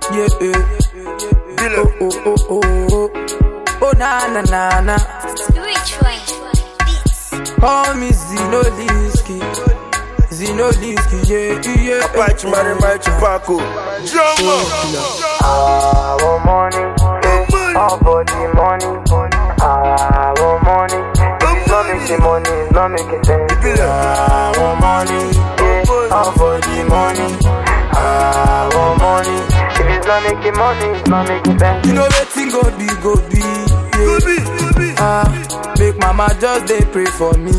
Oh na. Which one? Beats. Call me Zinoliski, yeah. Apache man, my Chupaco. I want money, all for the money. I want money, it's not making money, it's not making sense. I want money, yeah, all for the money. I want money, if it's not making money, it's not making sense. You know wetin go be, make mama just dey pray for me.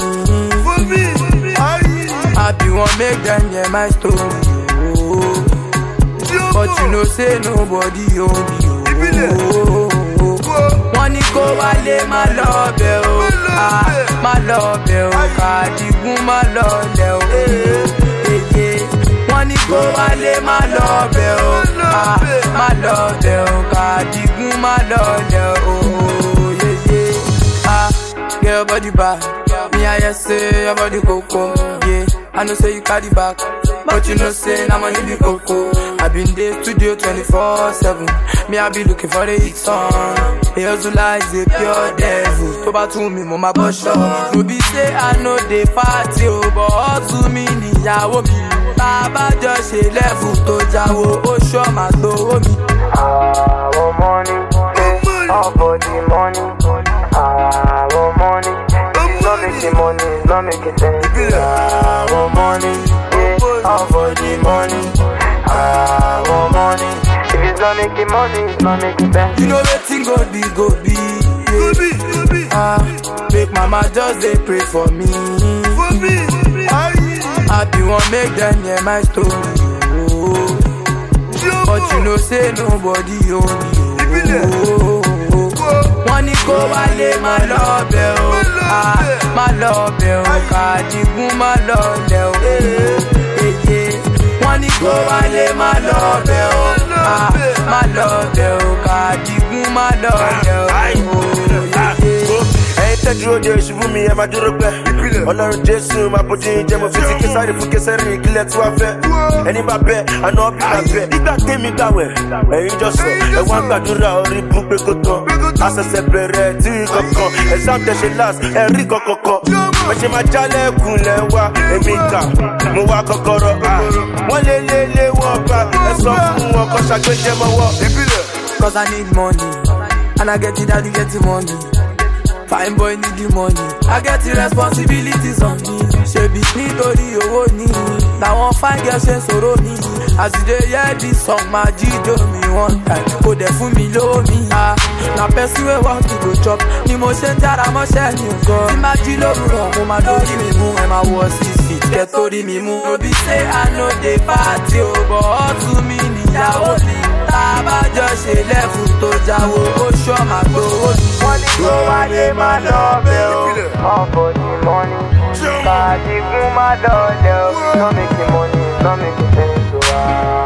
I be one make them hear my story, oh. But you know say nobody own me, oh. Wọ́n ní kó wálé má lọ bẹ̀ o, má lọ bẹ̀ o, Kàdígún má lọ lẹ̀ o, wọ́n ní kó wálé má lọ bẹ̀ o, má lọ bẹ̀ o, Kàdígún má lọ lẹ̀ o, get your body back, me I hear say your body coco, yeah. I know say you carry back, but you know say na money be coco. I been there studio 24/7, me I be looking for the hit song. Hey, Ozula is a pure devil, tó bá tún mi mo ma bọ́ ṣọ́. No be say I know the party o, but hustle mi níyàwó mi. Bàbá jọ ṣe level tó jáwó, ó ṣọ́ máa gbowó mi. I want money, all for the money. I want money, it's not making money, it's not making sense. I want money, yeah, all for the money. I want money, if it's not making money, it's not making sense. You know wetin go be, make mama just dey pray for me. I be one make them hear my story, oh. But you know say nobody own me, oh. Wọ́n ní kó wálé má lọ bẹ̀ o, má lọ bẹ̀ o, Kàdígún má lọ lẹ̀ o, wọ́n ní kó wálé má lọ bẹ̀ o, má lọ bẹ̀ o, Kàdígún má lọ lẹ̀ o. Ẹ̀yin tẹ́jú òde ìṣubú mi ẹ máa dúró pẹ́. Ọlọ́run Jésù máa bójú yín jẹ́ mo fi ti késàrì fún késàrì ìkílẹ̀ tí wàá fẹ́. Ẹni bá bẹ́ àná ọ̀bí máa bẹ́. Nígbà tèmi gbàwẹ̀ ẹ̀yin jọ sọ ẹ̀wọ̀n gbàdúrà orí bú pé kó tán. Àṣẹ̀ṣẹ̀ bẹ̀rẹ̀ tí kankan ẹ̀sán tẹ̀sẹ̀ last ẹ̀rí kankan. Ẹ̀ṣẹ̀ máa jálẹ̀kùn lẹ̀ wá èmi kà mo wá kọ́kọ́rọ́. Wọ́n lé wọ́n bá ẹ sọ fún wọn kọ́ ṣàgbéjẹ́ mọ́wọ́. Cause I need money, and I get it, daddy get the money. Fine boy need the money, I get the responsibilities on me. Ṣebí nítorí owó ni, làwọn fine girls ṣe sọ̀rọ̀ mi. As you dey hear this song, máa jíjó mi one time, kò dẹ̀ fún mi lówó mi. Na person wey work to go chop, ni mo ṣe ń jára mọ́ṣẹ́ mi gan. Tí má jí lówùrọ̀, mo máa lórí mi mú, ẹ máa wọ 6 feet, kẹ́ torí mi mú. No be say I no dey party o, but hustle mi níyàwó mi. Tábàjọ ṣe lẹ́fù tó jáwó, ó ṣọ́ máa gbowó mi. Wọ́n ní kó wálé má lọ bẹ̀ o, all for the money. Kàdígún má lọ lẹ̀ o, it's not making money, it's not making sense.